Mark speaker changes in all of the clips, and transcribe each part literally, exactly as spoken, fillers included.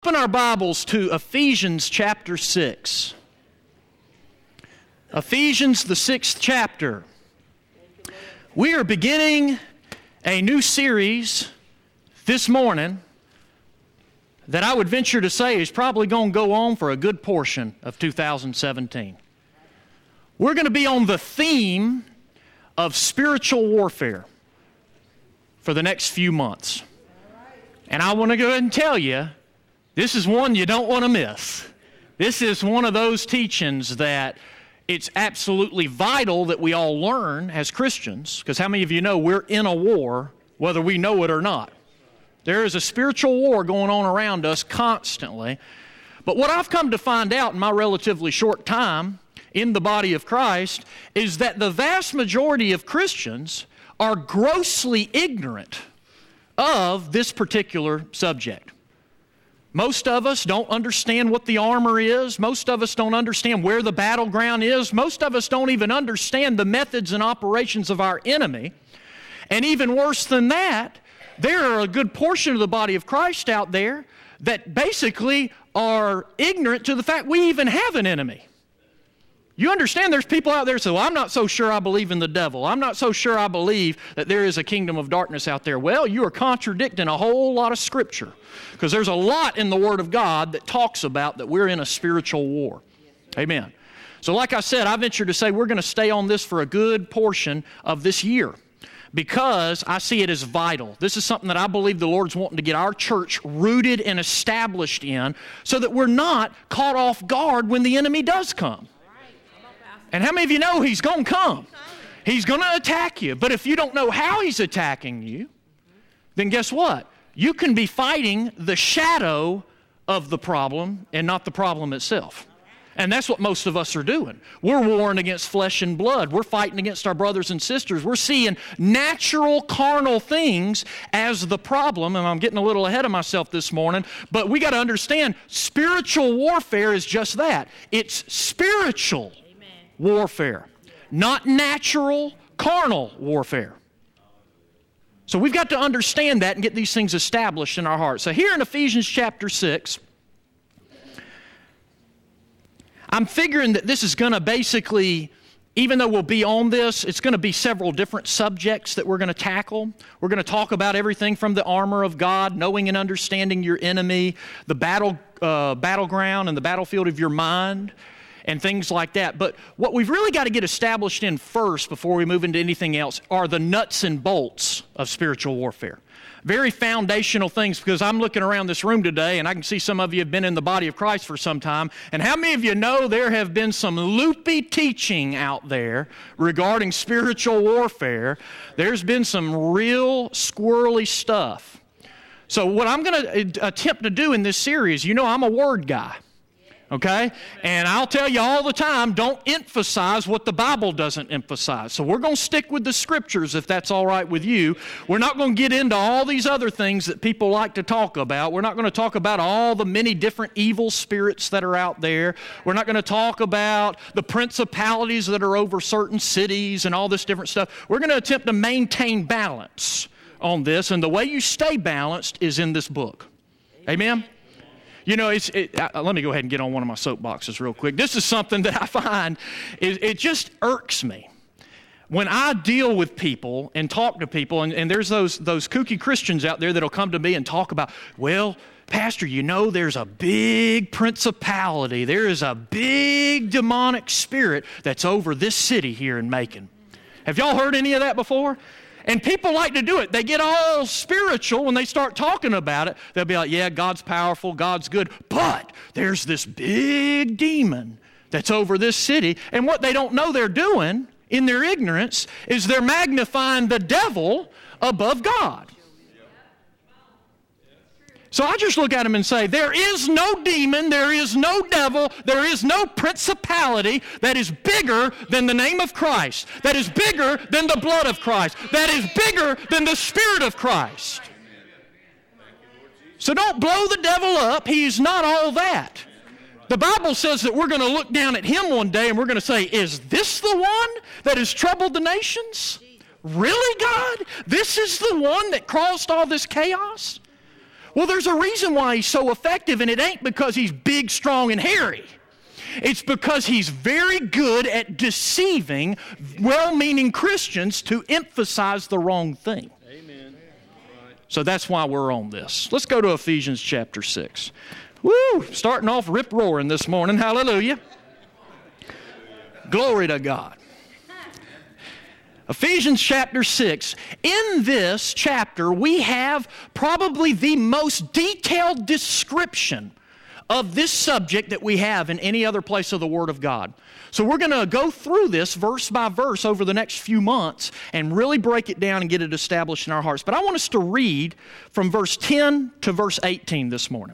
Speaker 1: Open our Bibles to Ephesians chapter six. Ephesians, the sixth chapter. We are beginning a new series this morning that I would venture to say is probably going to go on for a good portion of two thousand seventeen. We're going to be on the theme of spiritual warfare for the next few months. And I want to go ahead and tell you, this is one you don't want to miss. This is one of those teachings that it's absolutely vital that we all learn as Christians, because how many of you know we're in a war, whether we know it or not? There is a spiritual war going on around us constantly. But what I've come to find out in my relatively short time in the body of Christ is that the vast majority of Christians are grossly ignorant of this particular subject. Most of us don't understand what the armor is. Most of us don't understand where the battleground is. Most of us don't even understand the methods and operations of our enemy. And even worse than that, there are a good portion of the body of Christ out there that basically are ignorant to the fact we even have an enemy. You understand there's people out there that say, well, I'm not so sure I believe in the devil. I'm not so sure I believe that there is a kingdom of darkness out there. Well, you are contradicting a whole lot of Scripture, because there's a lot in the Word of God that talks about that we're in a spiritual war. Amen. So like I said, I venture to say we're going to stay on this for a good portion of this year, because I see it as vital. This is something that I believe the Lord's wanting to get our church rooted and established in so that we're not caught off guard when the enemy does come. And how many of you know he's going to come? He's going to attack you. But if you don't know how he's attacking you, then guess what? You can be fighting the shadow of the problem and not the problem itself. And that's what most of us are doing. We're warring against flesh and blood. We're fighting against our brothers and sisters. We're seeing natural, carnal things as the problem. And I'm getting a little ahead of myself this morning. But we got to understand, spiritual warfare is just that. It's spiritual warfare, not natural, carnal warfare. So we've got to understand that and get these things established in our hearts. So here in Ephesians chapter six, I'm figuring that this is going to basically, even though we'll be on this, it's going to be several different subjects that we're going to tackle. We're going to talk about everything from the armor of God, knowing and understanding your enemy, the battle uh, battleground and the battlefield of your mind, and things like that. But what we've really got to get established in first before we move into anything else are the nuts and bolts of spiritual warfare. Very foundational things, because I'm looking around this room today and I can see some of you have been in the body of Christ for some time. And how many of you know there have been some loopy teaching out there regarding spiritual warfare? There's been some real squirrely stuff. So what I'm going to attempt to do in this series, you know I'm a word guy. Okay? And I'll tell you all the time, don't emphasize what the Bible doesn't emphasize. So we're going to stick with the Scriptures if that's all right with you. We're not going to get into all these other things that people like to talk about. We're not going to talk about all the many different evil spirits that are out there. We're not going to talk about the principalities that are over certain cities and all this different stuff. We're going to attempt to maintain balance on this, and the way you stay balanced is in this book. Amen? You know, it's, it, uh, let me go ahead and get on one of my soapboxes real quick. This is something that I find, it, it just irks me. When I deal with people and talk to people, and, and there's those, those kooky Christians out there that'll come to me and talk about, well, Pastor, you know there's a big principality. There is a big demonic spirit that's over this city here in Macon. Have y'all heard any of that before? And people like to do it. They get all spiritual when they start talking about it. They'll be like, yeah, God's powerful, God's good, but there's this big demon that's over this city. And what they don't know they're doing in their ignorance is they're magnifying the devil above God. So I just look at them and say, there is no demon, there is no devil, there is no principality that is bigger than the name of Christ, that is bigger than the blood of Christ, that is bigger than the Spirit of Christ. So don't blow the devil up. He's not all that. The Bible says that we're going to look down at him one day and we're going to say, is this the one that has troubled the nations? Really, God? This is the one that caused all this chaos? Well, there's a reason why he's so effective, and it ain't because he's big, strong, and hairy. It's because he's very good at deceiving well-meaning Christians to emphasize the wrong thing.
Speaker 2: Amen.
Speaker 1: So that's why we're on this. Let's go to Ephesians chapter six. Woo! Starting off rip-roaring this morning. Hallelujah. Glory to God. Ephesians chapter six. In this chapter, we have probably the most detailed description of this subject that we have in any other place of the Word of God. So we're going to go through this verse by verse over the next few months and really break it down and get it established in our hearts. But I want us to read from verse ten to verse eighteen this morning.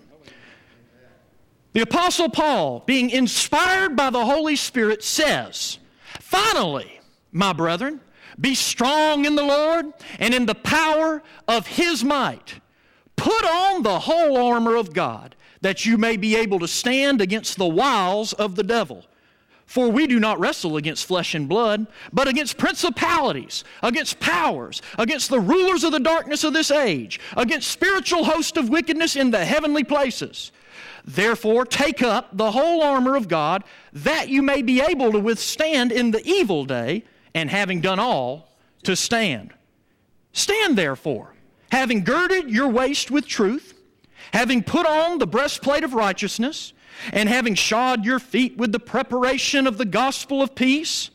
Speaker 1: The Apostle Paul, being inspired by the Holy Spirit, says, "Finally, my brethren, be strong in the Lord and in the power of His might. Put on the whole armor of God, that you may be able to stand against the wiles of the devil. For we do not wrestle against flesh and blood, but against principalities, against powers, against the rulers of the darkness of this age, against spiritual hosts of wickedness in the heavenly places. Therefore, take up the whole armor of God, that you may be able to withstand in the evil day, and having done all, to stand. Stand therefore, having girded your waist with truth, having put on the breastplate of righteousness, and having shod your feet with the preparation of the gospel of peace,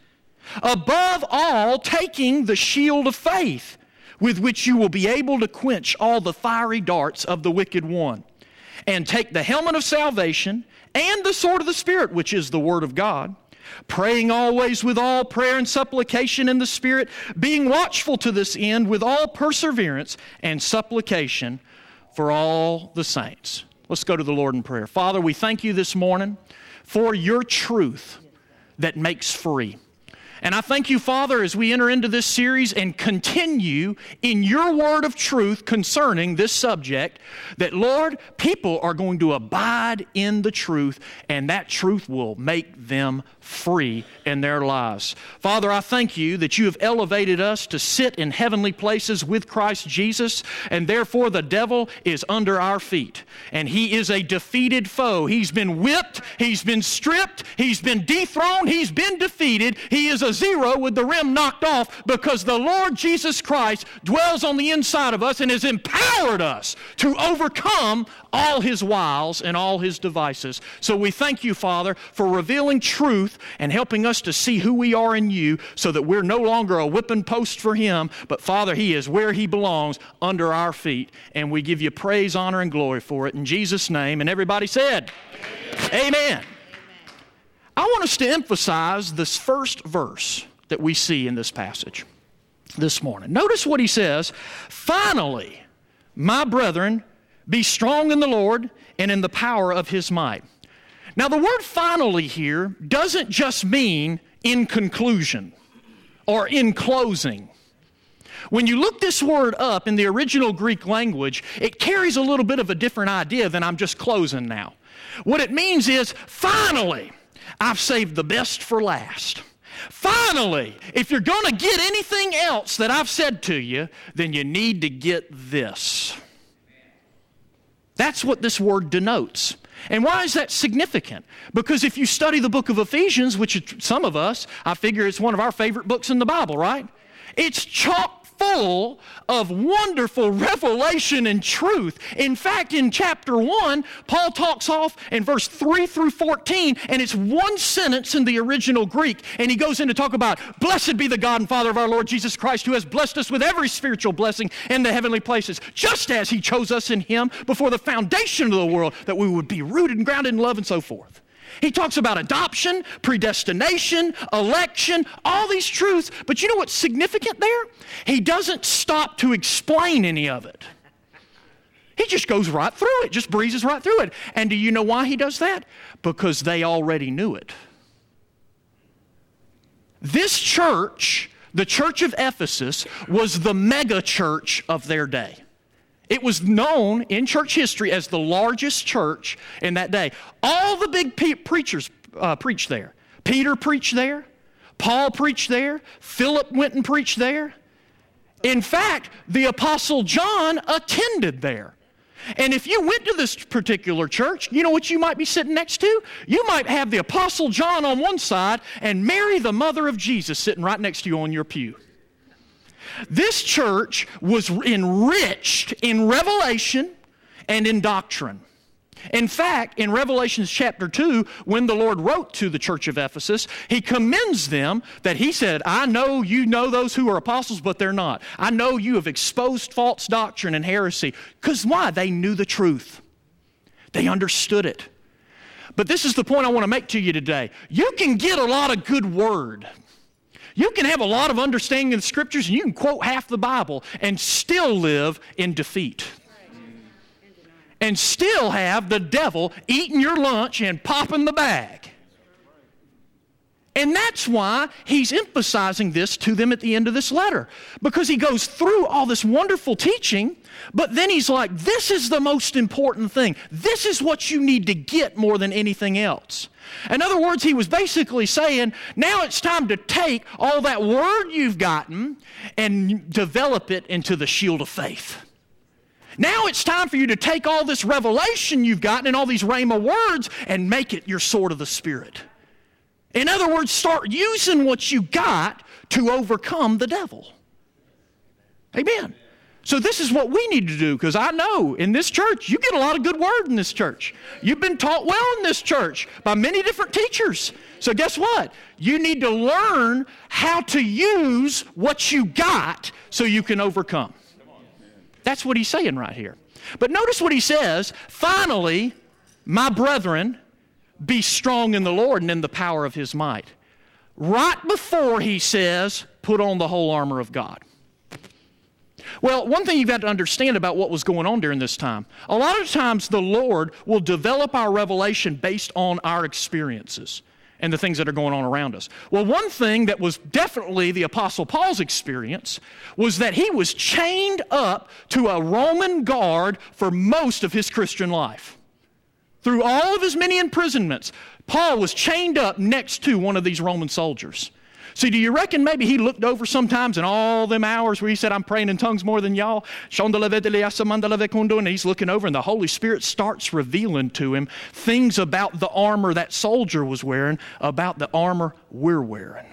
Speaker 1: above all taking the shield of faith, with which you will be able to quench all the fiery darts of the wicked one, and take the helmet of salvation and the sword of the Spirit, which is the word of God, praying always with all prayer and supplication in the Spirit, being watchful to this end with all perseverance and supplication for all the saints." Let's go to the Lord in prayer. Father, we thank you this morning for your truth that makes free. And I thank you, Father, as we enter into this series and continue in your word of truth concerning this subject, that, Lord, people are going to abide in the truth, and that truth will make them free in their lives. Father, I thank you that you have elevated us to sit in heavenly places with Christ Jesus, and therefore the devil is under our feet. And he is a defeated foe. He's been whipped, he's been stripped, he's been dethroned, he's been defeated. He is a zero with the rim knocked off, because the Lord Jesus Christ dwells on the inside of us and has empowered us to overcome all his wiles and all his devices. So we thank you, Father, for revealing truth and helping us to see who we are in you, so that we're no longer a whipping post for him, but Father, he is where he belongs, under our feet. And we give you praise, honor, and glory for it in Jesus' name. And everybody said, Amen. Amen. I want us to emphasize this first verse that we see in this passage this morning. Notice what he says: "Finally, my brethren, be strong in the Lord and in the power of his might." Now, the word "finally" here doesn't just mean in conclusion or in closing. When you look this word up in the original Greek language, it carries a little bit of a different idea than "I'm just closing now." What it means is, finally, I've saved the best for last. Finally, if you're going to get anything else that I've said to you, then you need to get this. That's what this word denotes. And why is that significant? Because if you study the book of Ephesians, which some of us, I figure it's one of our favorite books in the Bible, right? It's chock full of wonderful revelation and truth. In fact, in chapter one, Paul talks off in verse three through fourteen, and it's one sentence in the original Greek, and he goes in to talk about, "Blessed be the God and Father of our Lord Jesus Christ, who has blessed us with every spiritual blessing in the heavenly places, just as he chose us in him before the foundation of the world, that we would be rooted and grounded in love," and so forth. He talks about adoption, predestination, election, all these truths. But you know what's significant there? He doesn't stop to explain any of it. He just goes right through it, just breezes right through it. And do you know why he does that? Because they already knew it. This church, the church of Ephesus, was the mega church of their day. It was known in church history as the largest church in that day. All the big pe- preachers uh, preached there. Peter preached there. Paul preached there. Philip went and preached there. In fact, the Apostle John attended there. And if you went to this particular church, you know what you might be sitting next to? You might have the Apostle John on one side and Mary, the mother of Jesus, sitting right next to you on your pew. This church was enriched in revelation and in doctrine. In fact, in Revelation chapter two, when the Lord wrote to the church of Ephesus, he commends them that he said, I know you know those who are apostles, but they're not. I know you have exposed false doctrine and heresy. Because why? They knew the truth. They understood it. But this is the point I want to make to you today. You can get a lot of good word. You can have a lot of understanding of the Scriptures, and you can quote half the Bible and still live in defeat. And still have the devil eating your lunch and popping the bag. And that's why he's emphasizing this to them at the end of this letter. Because he goes through all this wonderful teaching, but then he's like, this is the most important thing. This is what you need to get more than anything else. In other words, he was basically saying, now it's time to take all that word you've gotten and develop it into the shield of faith. Now it's time for you to take all this revelation you've gotten and all these rhema words and make it your sword of the Spirit. In other words, start using what you got to overcome the devil. Amen. So this is what we need to do, because I know in this church, you get a lot of good word in this church. You've been taught well in this church by many different teachers. So guess what? You need to learn how to use what you got so you can overcome. That's what he's saying right here. But notice what he says, finally, my brethren, be strong in the Lord and in the power of his might. Right before he says, put on the whole armor of God. Well, one thing you've got to understand about what was going on during this time, a lot of times the Lord will develop our revelation based on our experiences and the things that are going on around us. Well, one thing that was definitely the Apostle Paul's experience was that he was chained up to a Roman guard for most of his Christian life. Through all of his many imprisonments, Paul was chained up next to one of these Roman soldiers. See, do you reckon maybe he looked over sometimes in all them hours where he said, I'm praying in tongues more than y'all? And he's looking over and the Holy Spirit starts revealing to him things about the armor that soldier was wearing, about the armor we're wearing.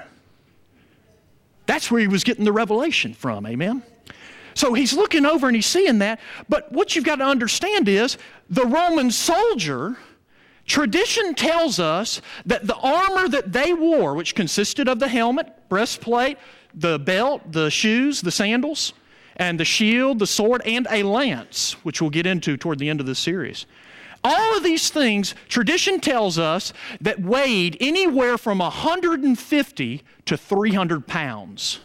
Speaker 1: That's where he was getting the revelation from, amen? So he's looking over and he's seeing that. But what you've got to understand is the Roman soldier, tradition tells us that the armor that they wore, which consisted of the helmet, breastplate, the belt, the shoes, the sandals, and the shield, the sword, and a lance, which we'll get into toward the end of this series. All of these things, tradition tells us that weighed anywhere from one hundred fifty to three hundred pounds.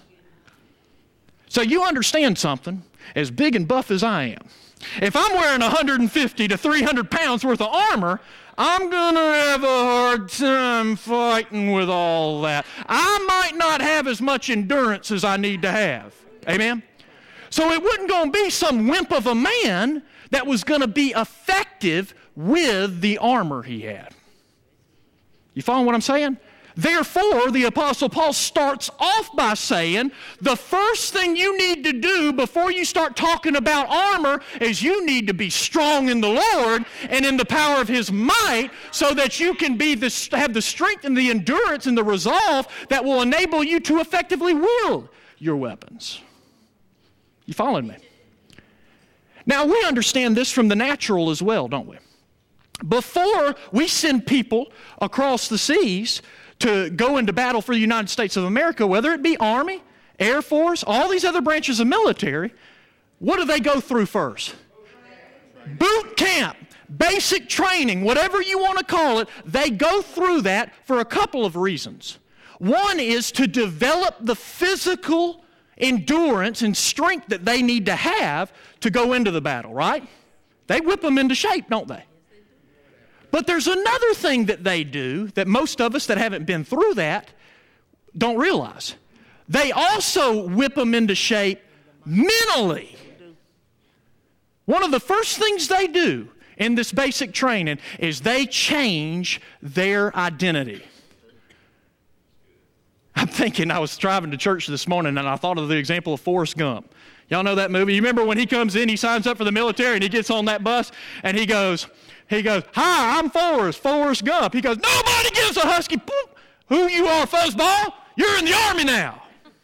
Speaker 1: So you understand something, as big and buff as I am. If I'm wearing one hundred fifty to three hundred pounds worth of armor, I'm going to have a hard time fighting with all that. I might not have as much endurance as I need to have. Amen? So it wasn't going to be some wimp of a man that was going to be effective with the armor he had. You following what I'm saying? Therefore, the Apostle Paul starts off by saying, the first thing you need to do before you start talking about armor is you need to be strong in the Lord and in the power of his might so that you can be the, have the strength and the endurance and the resolve that will enable you to effectively wield your weapons. You following me? Now, we understand this from the natural as well, don't we? Before we send people across the seas to go into battle for the United States of America, whether it be Army, Air Force, all these other branches of military, what do they go through first? Boot camp, basic training, whatever you want to call it, they go through that for a couple of reasons. One is to develop the physical endurance and strength that they need to have to go into the battle, right? They whip them into shape, don't they? But there's another thing that they do that most of us that haven't been through that don't realize. They also whip them into shape mentally. One of the first things they do in this basic training is they change their identity. I'm thinking, I was driving to church this morning and I thought of the example of Forrest Gump. Y'all know that movie? You remember when he comes in, he signs up for the military, and he gets on that bus, and he goes, he goes, "Hi, I'm Forrest, Forrest Gump." He goes, "Nobody gives a husky poop who you are, fuzzball. You're in the Army now."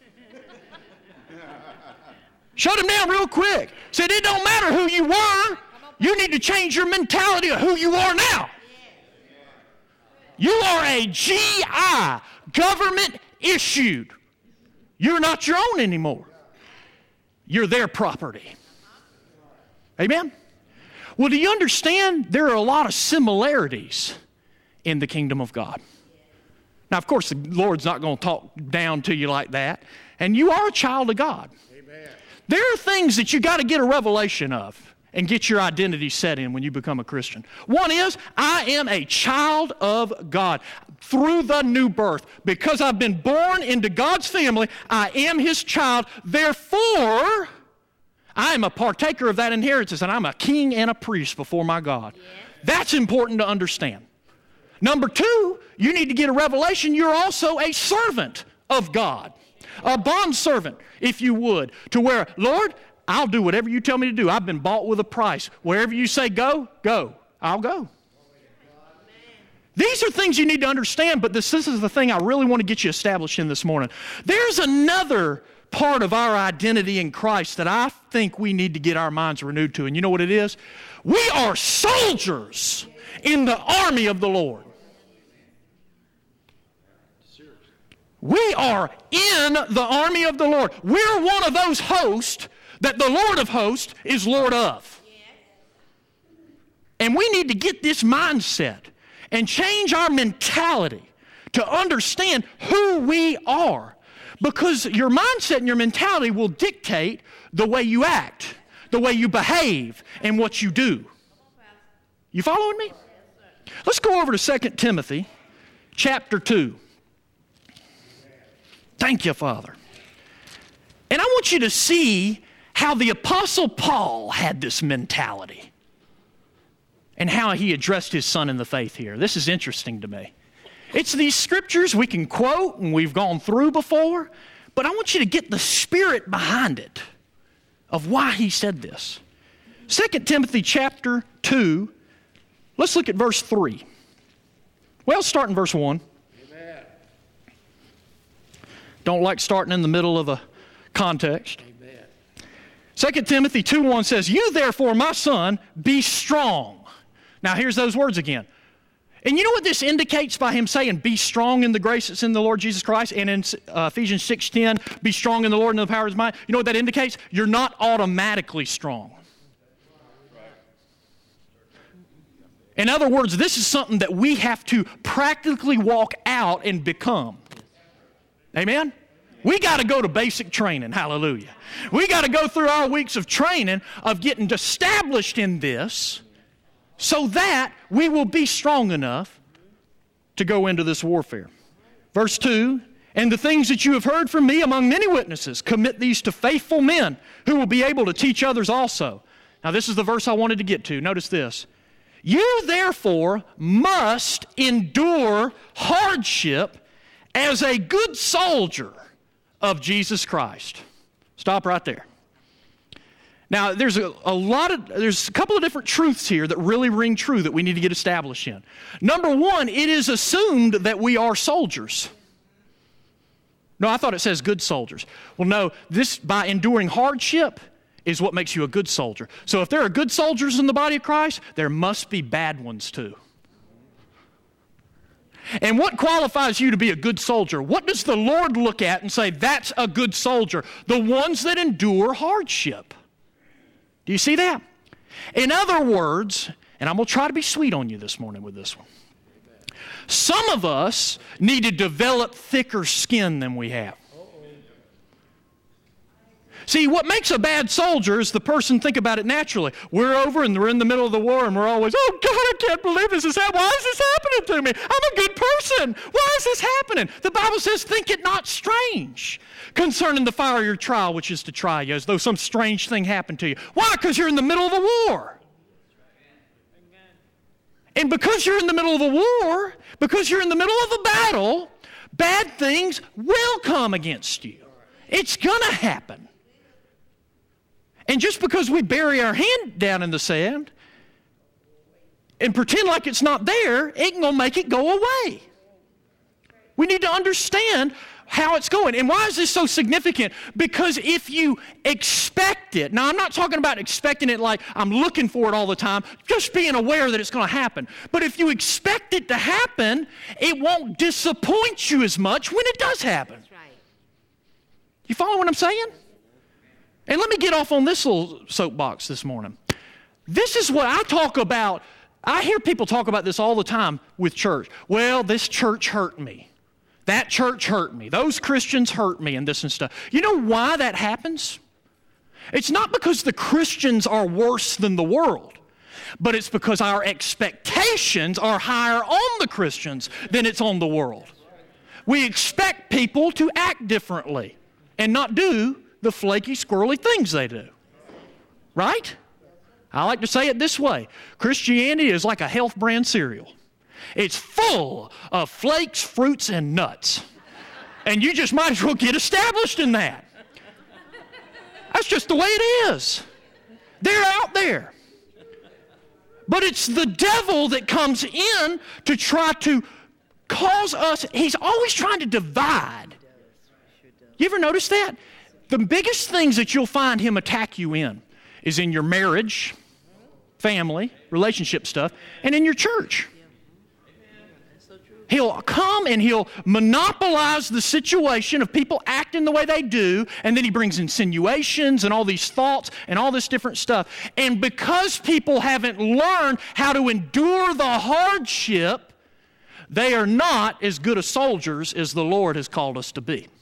Speaker 1: Shut him down real quick. Said, it don't matter who you were. You need to change your mentality of who you are now. You are a G I, government issued. You're not your own anymore. You're their property. Amen? Well, do you understand there are a lot of similarities in the kingdom of God? Now, of course, the Lord's not going to talk down to you like that. And you are a child of God. Amen. There are things that you got to get a revelation of and get your identity set in when you become a Christian. One is, I am a child of God through the new birth. Because I've been born into God's family, I am His child. Therefore, I am a partaker of that inheritance, and I'm a king and a priest before my God. Yeah. That's important to understand. Number two, you need to get a revelation. You're also a servant of God, a bondservant, if you would, to where, Lord, I'll do whatever you tell me to do. I've been bought with a price. Wherever you say go, go. I'll go. These are things you need to understand, but this, this is the thing I really want to get you established in this morning. There's another part of our identity in Christ that I think we need to get our minds renewed to, and you know what it is? We are soldiers in the army of the Lord. We are in the army of the Lord. We're one of those hosts that the Lord of hosts is Lord of. And we need to get this mindset and change our mentality to understand who we are. Because your mindset and your mentality will dictate the way you act, the way you behave, and what you do. You following me? Let's go over to Second Timothy chapter two. Thank you, Father. And I want you to see how the Apostle Paul had this mentality and how he addressed his son in the faith here. This is interesting to me. It's these scriptures we can quote and we've gone through before, but I want you to get the spirit behind it of why he said this. Second Timothy chapter two, let's look at verse three. Well, start in verse one. Amen. Don't like starting in the middle of a context. Amen. Second Timothy two one says, "You therefore, my son, be strong." Now here's those words again. And you know what this indicates by him saying, be strong in the grace that's in the Lord Jesus Christ, and in uh, Ephesians six ten, be strong in the Lord and the power of His might? You know what that indicates? You're not automatically strong. In other words, this is something that we have to practically walk out and become. Amen? We got to go to basic training. Hallelujah. We got to go through our weeks of training of getting established in this so that we will be strong enough to go into this warfare. Verse two, "And the things that you have heard from me among many witnesses, commit these to faithful men who will be able to teach others also." Now this is the verse I wanted to get to. Notice this. "You therefore must endure hardship as a good soldier of Jesus Christ." Stop right there. Now, there's a, a lot of, there's a couple of different truths here that really ring true that we need to get established in. Number one, it is assumed that we are soldiers. No, I thought it says good soldiers. Well, no, this, by enduring hardship, is what makes you a good soldier. So if there are good soldiers in the body of Christ, there must be bad ones too. And what qualifies you to be a good soldier? What does the Lord look at and say, that's a good soldier? The ones that endure hardship. Do you see that? In other words, and I'm going to try to be sweet on you this morning with this one. Some of us need to develop thicker skin than we have. See, what makes a bad soldier is the person, think about it naturally. We're over and we're in the middle of the war and we're always, oh God, I can't believe this is happening. Why is this happening to me? I'm a good person. Why is this happening? The Bible says, think it not strange concerning the fire of your trial, which is to try you, as though some strange thing happened to you. Why? Because you're in the middle of a war. And because you're in the middle of a war, because you're in the middle of a battle, bad things will come against you. It's going to happen. And just because we bury our hand down in the sand and pretend like it's not there, it ain't going to make it go away. We need to understand how it's going. And why is this so significant? Because if you expect it, now I'm not talking about expecting it like I'm looking for it all the time, just being aware that it's going to happen. But if you expect it to happen, it won't disappoint you as much when it does happen. That's right. You follow what I'm saying? And let me get off on this little soapbox this morning. This is what I talk about. I hear people talk about this all the time with church. Well, this church hurt me. That church hurt me. Those Christians hurt me and this and stuff. You know why that happens? It's not because the Christians are worse than the world, but it's because our expectations are higher on the Christians than it's on the world. We expect people to act differently and not do the flaky, squirrely things they do. Right? I like to say it this way. Christianity is like a health brand cereal. It's full of flakes, fruits, and nuts. And you just might as well get established in that. That's just the way it is. They're out there. But it's the devil that comes in to try to cause us, he's always trying to divide. You ever notice that? The biggest things that you'll find him attack you in is in your marriage, family, relationship stuff, and in your church. He'll come and he'll monopolize the situation of people acting the way they do, and then he brings insinuations and all these thoughts and all this different stuff. And because people haven't learned how to endure the hardship, they are not as good as soldiers as the Lord has called us to be.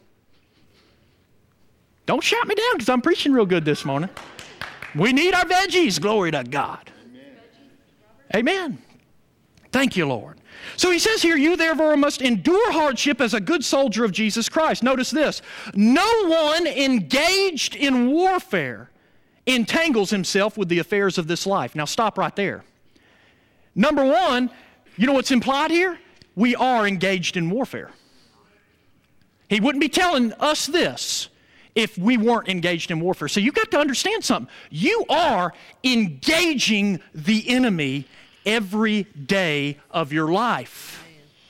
Speaker 1: Don't shout me down because I'm preaching real good this morning. We need our veggies, glory to God. Amen. Amen. Thank you, Lord. So he says here, you therefore must endure hardship as a good soldier of Jesus Christ. Notice this. No one engaged in warfare entangles himself with the affairs of this life. Now stop right there. Number one, you know what's implied here? We are engaged in warfare. He wouldn't be telling us this if we weren't engaged in warfare. So you've got to understand something. You are engaging the enemy every day of your life.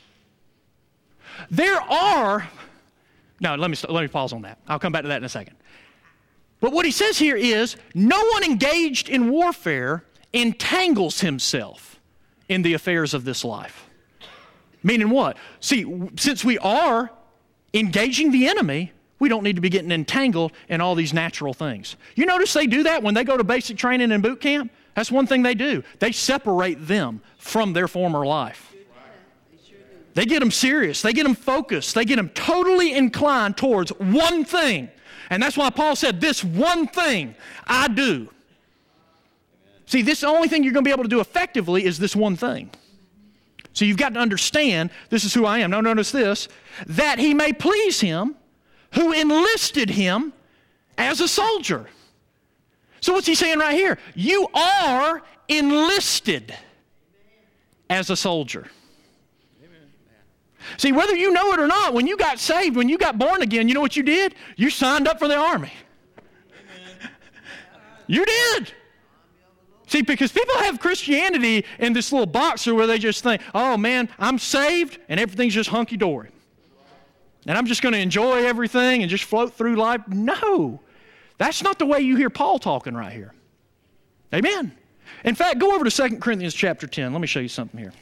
Speaker 1: There are, no, let me, let me pause on that. I'll come back to that in a second. But what he says here is, no one engaged in warfare entangles himself in the affairs of this life. Meaning what? See, since we are engaging the enemy, we don't need to be getting entangled in all these natural things. You notice they do that when they go to basic training and boot camp? That's one thing they do. They separate them from their former life. They get them serious. They get them focused. They get them totally inclined towards one thing. And that's why Paul said, this one thing I do. See, this the only thing you're going to be able to do effectively is this one thing. So you've got to understand, this is who I am. Now notice this, that he may please him who enlisted him as a soldier. So what's he saying right here? You are enlisted as a soldier. See, whether you know it or not, when you got saved, when you got born again, you know what you did? You signed up for the army. You did. See, because people have Christianity in this little box where they just think, oh man, I'm saved and everything's just hunky-dory. And I'm just going to enjoy everything and just float through life. No. That's not the way you hear Paul talking right here. Amen. In fact, go over to Second Corinthians chapter ten. Let me show you something here.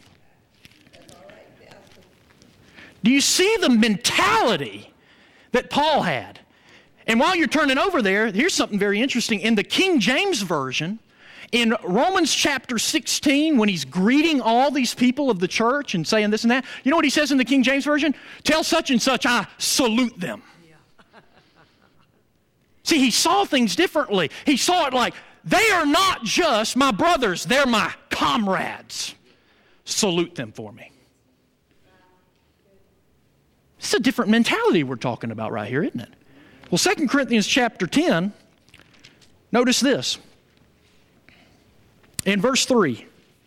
Speaker 1: Do you see the mentality that Paul had? And while you're turning over there, here's something very interesting. In the King James Version, in Romans chapter sixteen, when he's greeting all these people of the church and saying this and that, you know what he says in the King James Version? Tell such and such I salute them. See, he saw things differently. He saw it like, they are not just my brothers, they're my comrades. Salute them for me. It's a different mentality we're talking about right here, isn't it? Well, Second Corinthians chapter ten, notice this. In verse three,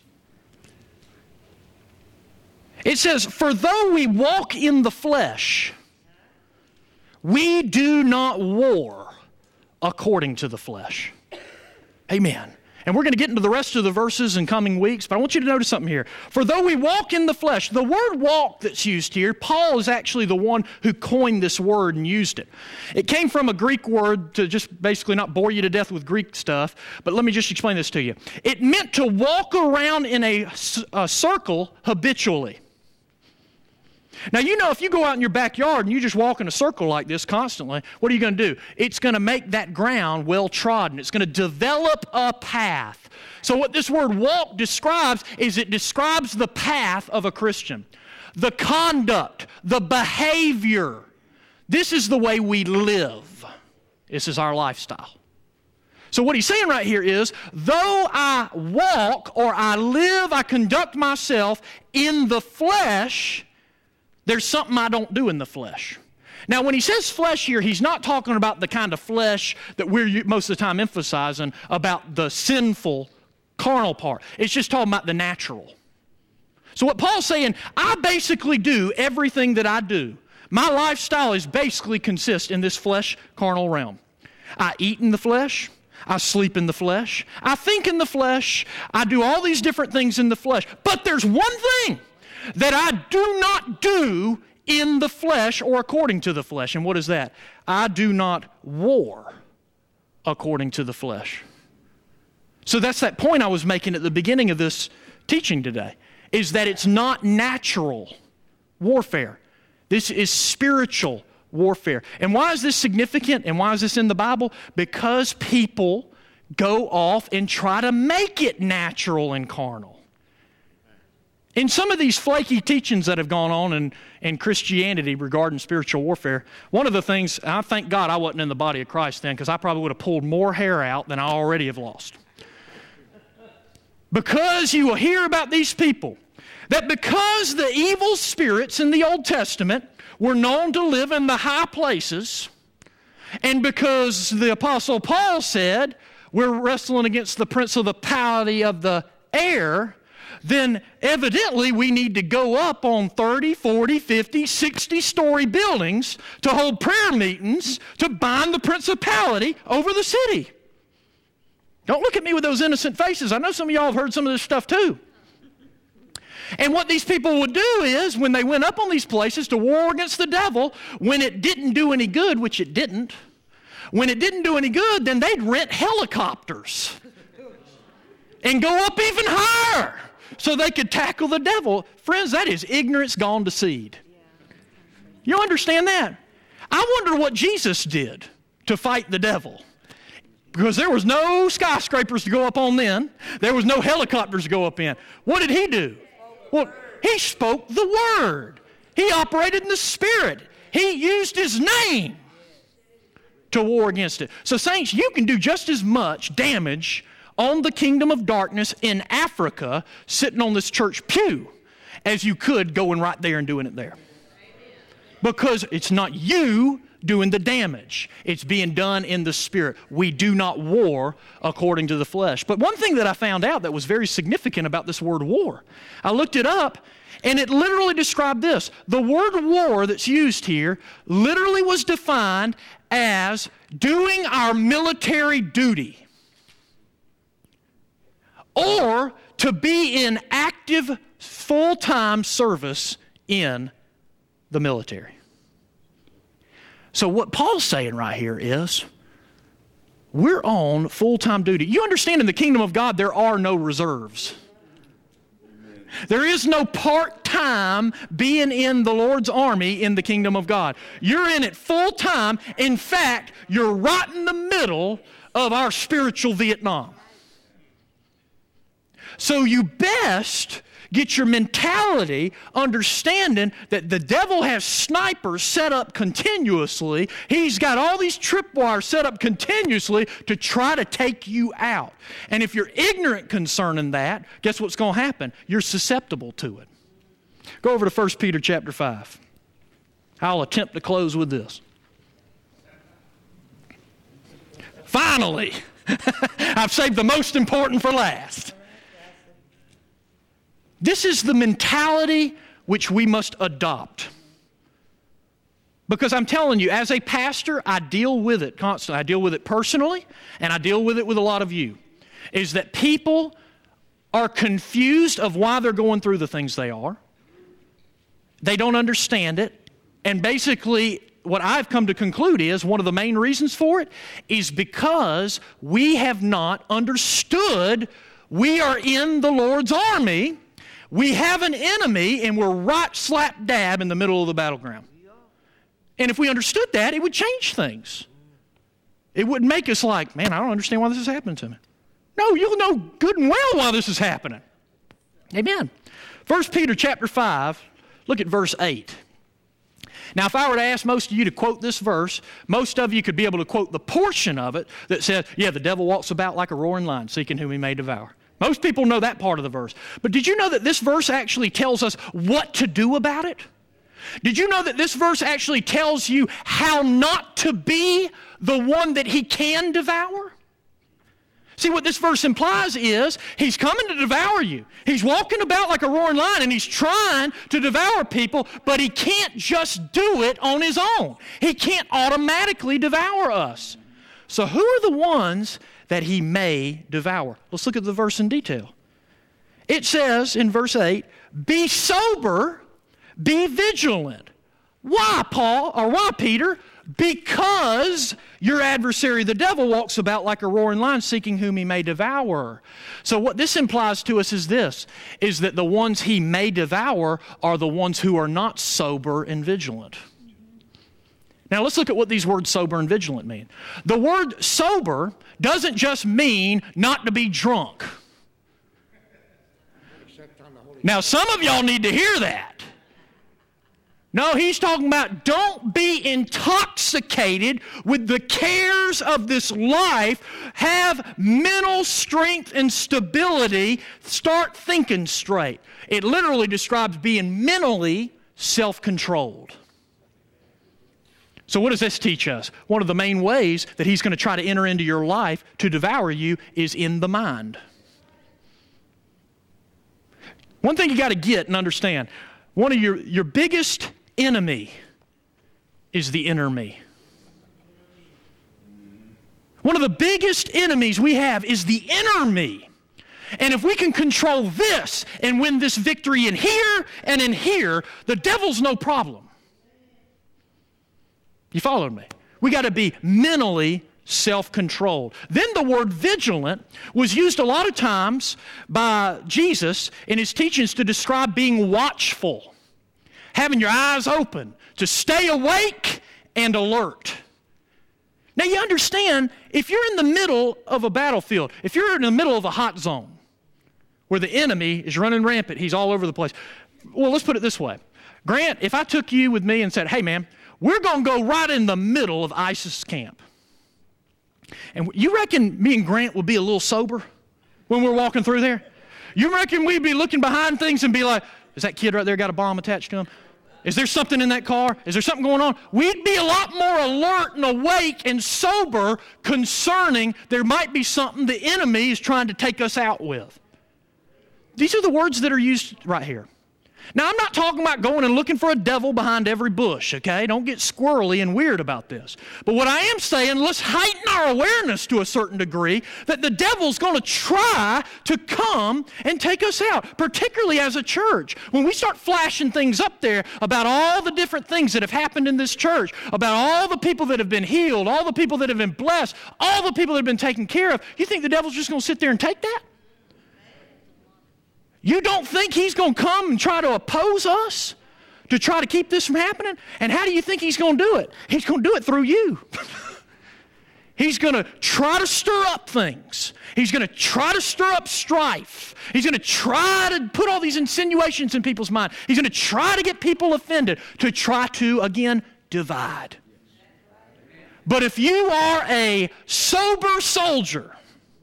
Speaker 1: it says, for though we walk in the flesh, we do not war according to the flesh. Amen. And we're going to get into the rest of the verses in coming weeks, but I want you to notice something here. For though we walk in the flesh, the word walk that's used here, Paul is actually the one who coined this word and used it. It came from a Greek word, to just basically not bore you to death with Greek stuff, but let me just explain this to you. It meant to walk around in a, a circle habitually. Now, you know, if you go out in your backyard and you just walk in a circle like this constantly, what are you going to do? It's going to make that ground well trodden. It's going to develop a path. So what this word walk describes is it describes the path of a Christian. The conduct, the behavior. This is the way we live. This is our lifestyle. So what he's saying right here is, though I walk or I live, I conduct myself in the flesh, there's something I don't do in the flesh. Now, when he says flesh here, he's not talking about the kind of flesh that we're most of the time emphasizing about the sinful, carnal part. It's just talking about the natural. So what Paul's saying, I basically do everything that I do. My lifestyle is basically consists in this flesh, carnal realm. I eat in the flesh. I sleep in the flesh. I think in the flesh. I do all these different things in the flesh. But there's one thing that I do not do in the flesh or according to the flesh. And what is that? I do not war according to the flesh. So that's that point I was making at the beginning of this teaching today, is that it's not natural warfare. This is spiritual warfare. And why is this significant and why is this in the Bible? Because people go off and try to make it natural and carnal. In some of these flaky teachings that have gone on in, in Christianity regarding spiritual warfare, one of the things, I thank God I wasn't in the body of Christ then, because I probably would have pulled more hair out than I already have lost. Because you will hear about these people, that because the evil spirits in the Old Testament were known to live in the high places, and because the Apostle Paul said, we're wrestling against the principality of the air, then evidently we need to go up on thirty, forty, fifty, sixty-story buildings to hold prayer meetings to bind the principality over the city. Don't look at me with those innocent faces. I know some of y'all have heard some of this stuff too. And what these people would do is, when they went up on these places to war against the devil, when it didn't do any good, which it didn't, when it didn't do any good, then they'd rent helicopters and go up even higher so they could tackle the devil. Friends, that is ignorance gone to seed. You understand that? I wonder what Jesus did to fight the devil. Because there was no skyscrapers to go up on then. There was no helicopters to go up in. What did he do? Well, he spoke the word. He operated in the Spirit. He used his name to war against it. So saints, you can do just as much damage on the kingdom of darkness in Africa sitting on this church pew as you could going right there and doing it there. Because it's not you doing the damage. It's being done in the Spirit. We do not war according to the flesh. But one thing that I found out that was very significant about this word war, I looked it up, and it literally described this. The word war that's used here literally was defined as doing our military duty, or to be in active, full-time service in the military. So what Paul's saying right here is, we're on full-time duty. You understand, in the kingdom of God, there are no reserves. There is no part-time being in the Lord's army in the kingdom of God. You're in it full-time. In fact, you're right in the middle of our spiritual Vietnam. So you best get your mentality understanding that the devil has snipers set up continuously. He's got all these tripwires set up continuously to try to take you out. And if you're ignorant concerning that, guess what's going to happen? You're susceptible to it. Go over to First Peter chapter five. I'll attempt to close with this. Finally, I've saved the most important for last. This is the mentality which we must adopt. Because I'm telling you, as a pastor, I deal with it constantly. I deal with it personally, and I deal with it with a lot of you, is that people are confused of why they're going through the things they are. They don't understand it. And basically, what I've come to conclude is one of the main reasons for it is because we have not understood we are in the Lord's army. We have an enemy, and we're right slap dab in the middle of the battleground. And if we understood that, it would change things. It wouldn't make us like, man, I don't understand why this is happening to me. No, you'll know good and well why this is happening. Amen. First Peter chapter five, look at verse eight. Now, if I were to ask most of you to quote this verse, most of you could be able to quote the portion of it that says, yeah, the devil walks about like a roaring lion, seeking whom he may devour. Most people know that part of the verse. But did you know that this verse actually tells us what to do about it? Did you know that this verse actually tells you how not to be the one that he can devour? See, what this verse implies is he's coming to devour you. He's walking about like a roaring lion, and he's trying to devour people, but he can't just do it on his own. He can't automatically devour us. So who are the ones that he may devour? Let's look at the verse in detail. It says in verse eight, be sober, be vigilant. Why, Paul, or why, Peter? Because your adversary, the devil, walks about like a roaring lion, seeking whom he may devour. So what this implies to us is this, is that the ones he may devour are the ones who are not sober and vigilant. Now let's look at what these words sober and vigilant mean. The word sober doesn't just mean not to be drunk. Now some of y'all need to hear that. No, he's talking about don't be intoxicated with the cares of this life. Have mental strength and stability. Start thinking straight. It literally describes being mentally self-controlled. So what does this teach us? One of the main ways that he's going to try to enter into your life to devour you is in the mind. One thing you got to get and understand, one of your, your biggest enemy is the inner me. One of the biggest enemies we have is the inner me. And if we can control this and win this victory in here and in here, the devil's no problem. You followed me? We got to be mentally self-controlled. Then the word vigilant was used a lot of times by Jesus in his teachings to describe being watchful. Having your eyes open, to stay awake and alert. Now you understand, if you're in the middle of a battlefield, if you're in the middle of a hot zone, where the enemy is running rampant, he's all over the place. Well, let's put it this way. Grant, if I took you with me and said, hey man, we're going to go right in the middle of ISIS camp. And you reckon me and Grant would be a little sober when we're walking through there? You reckon we'd be looking behind things and be like, is that kid right there got a bomb attached to him? Is there something in that car? Is there something going on? We'd be a lot more alert and awake and sober concerning there might be something the enemy is trying to take us out with. These are the words that are used right here. Now, I'm not talking about going and looking for a devil behind every bush, okay? Don't get squirrely and weird about this. But what I am saying, let's heighten our awareness to a certain degree that the devil's going to try to come and take us out, particularly as a church. When we start flashing things up there about all the different things that have happened in this church, about all the people that have been healed, all the people that have been blessed, all the people that have been taken care of, you think the devil's just going to sit there and take that? You don't think he's going to come and try to oppose us to try to keep this from happening? And how do you think he's going to do it? He's going to do it through you. He's going to try to stir up things. He's going to try to stir up strife. He's going to try to put all these insinuations in people's mind. He's going to try to get people offended, to try to, again, divide. But if you are a sober soldier,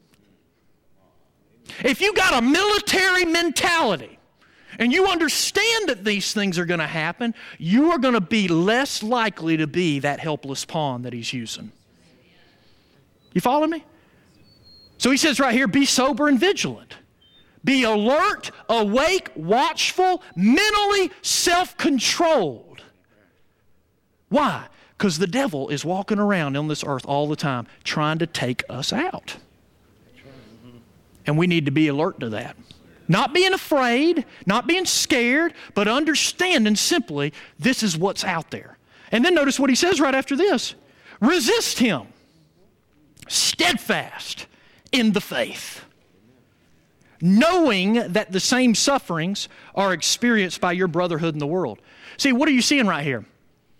Speaker 1: if you got a military mentality and you understand that these things are going to happen, you are going to be less likely to be that helpless pawn that he's using. You follow me? So he says right here, be sober and vigilant. Be alert, awake, watchful, mentally self-controlled. Why? Because the devil is walking around on this earth all the time trying to take us out. And we need to be alert to that. Not being afraid, not being scared, but understanding simply this is what's out there. And then notice what he says right after this. Resist him, steadfast in the faith, knowing that the same sufferings are experienced by your brotherhood in the world. See, what are you seeing right here?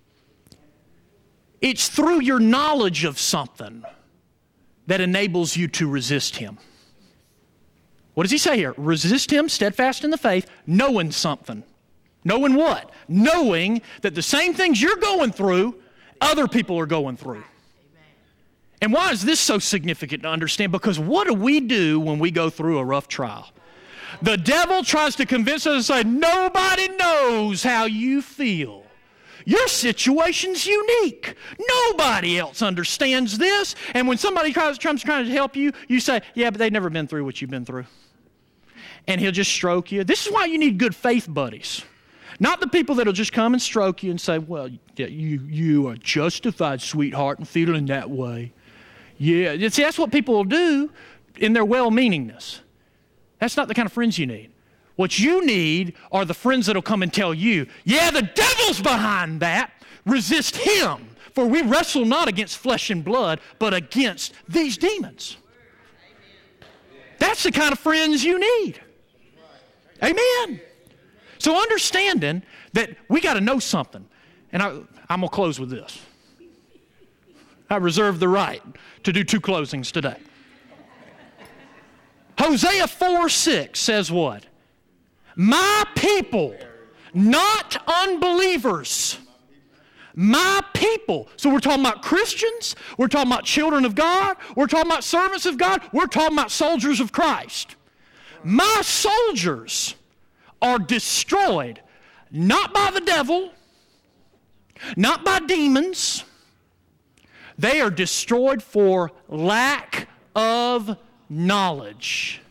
Speaker 1: It's through your knowledge of something that enables you to resist him. What does he say here? Resist him, steadfast in the faith, knowing something. Knowing what? Knowing that the same things you're going through, other people are going through. And why is this so significant to understand? Because what do we do when we go through a rough trial? The devil tries to convince us to say, nobody knows how you feel. Your situation's unique. Nobody else understands this. And when somebody tries, tries trying to help you, you say, yeah, but they've never been through what you've been through. And he'll just stroke you. This is why you need good faith buddies. Not the people that'll just come and stroke you and say, well, you, you are justified, sweetheart, in feeling that way. Yeah, see, that's what people will do in their well-meaningness. That's not the kind of friends you need. What you need are the friends that'll come and tell you, yeah, the devil's behind that. Resist him. For we wrestle not against flesh and blood, but against these demons. That's the kind of friends you need. Amen. So understanding that we got to know something. And I, I'm going to close with this. I reserve the right to do two closings today. Hosea four six says what? My people, not unbelievers. My people. So we're talking about Christians. We're talking about children of God. We're talking about servants of God. We're talking about soldiers of Christ. My soldiers are destroyed not by the devil, not by demons. They are destroyed for lack of knowledge.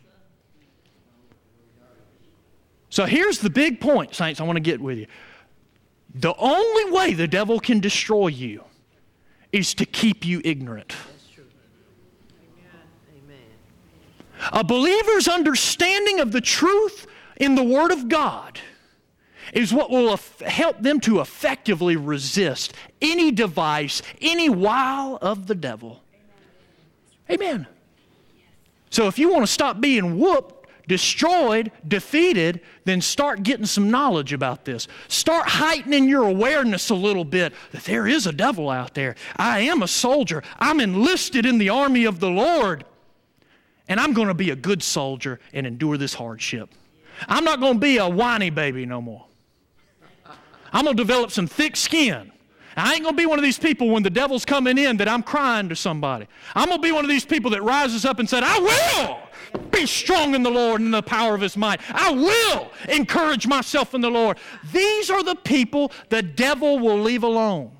Speaker 1: So here's the big point, saints, I want to get with you. The only way the devil can destroy you is to keep you ignorant.
Speaker 2: That's true. Amen.
Speaker 1: A believer's understanding of the truth in the Word of God is what will help them to effectively resist any device, any wile of the devil. Amen. So if you want to stop being whooped, destroyed, defeated, then start getting some knowledge about this. Start heightening your awareness a little bit that there is a devil out there. I am a soldier. I'm enlisted in the army of the Lord. And I'm going to be a good soldier and endure this hardship. I'm not going to be a whiny baby no more. I'm going to develop some thick skin. I ain't going to be one of these people when the devil's coming in that I'm crying to somebody. I'm going to be one of these people that rises up and said, I will be strong in the Lord and in the power of his might. I will encourage myself in the Lord. These are the people the devil will leave alone.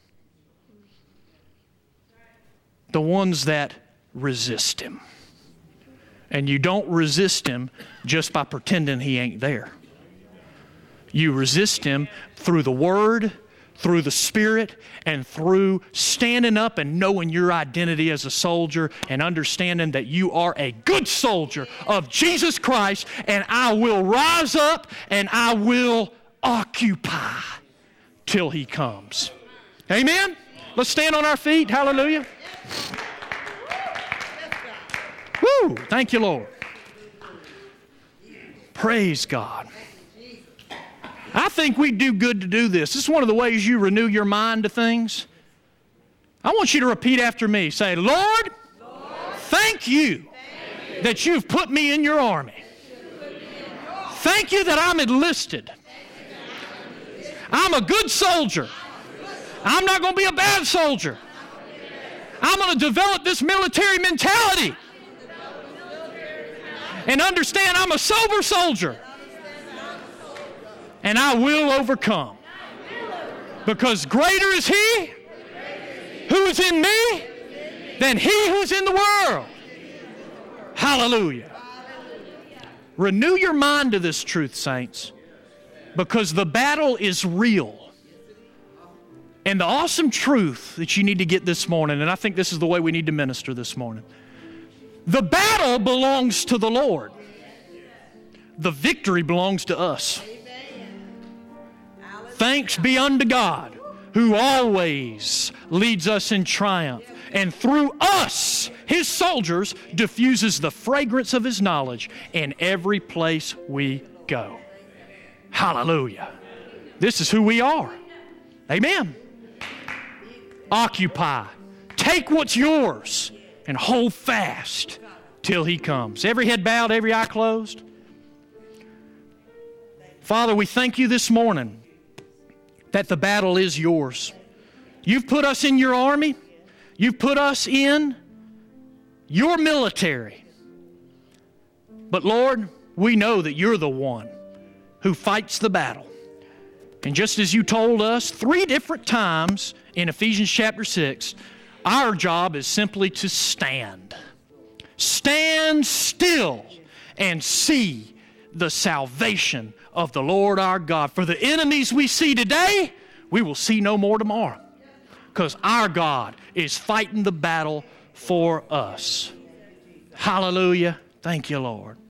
Speaker 1: The ones that resist him. And you don't resist him just by pretending he ain't there. You resist him through the Word, through the Spirit, and through standing up and knowing your identity as a soldier and understanding that you are a good soldier of Jesus Christ, and I will rise up and I will occupy till he comes. Amen? Let's stand on our feet. Hallelujah. Woo! Thank you, Lord. Praise God. I think we do good to do this. This is one of the ways you renew your mind to things. I want you to repeat after me. Say, Lord, Lord thank, you thank you that you've put me in your army. Thank you that I'm enlisted. I'm a good soldier. I'm not going to be a bad soldier. I'm going to develop this military mentality and understand I'm a sober soldier. And I will overcome. Because greater is he who is in me than he who is in the world. Hallelujah. Renew your mind to this truth, saints. Because the battle is real. And the awesome truth that you need to get this morning, and I think this is the way we need to minister this morning. The battle belongs to the Lord. The victory belongs to us. Thanks be unto God, who always leads us in triumph, and through us, His soldiers, diffuses the fragrance of His knowledge in every place we go. Hallelujah. This is who we are. Amen. Occupy. Take what's yours and hold fast till He comes. Every head bowed, every eye closed. Father, we thank You this morning that the battle is Yours. You've put us in Your army. You've put us in Your military. But Lord, we know that You're the one who fights the battle. And just as You told us three different times in Ephesians chapter six, our job is simply to stand. Stand still and see the salvation of the Lord our God. For the enemies we see today, we will see no more tomorrow. Because our God is fighting the battle for us. Hallelujah. Thank You, Lord.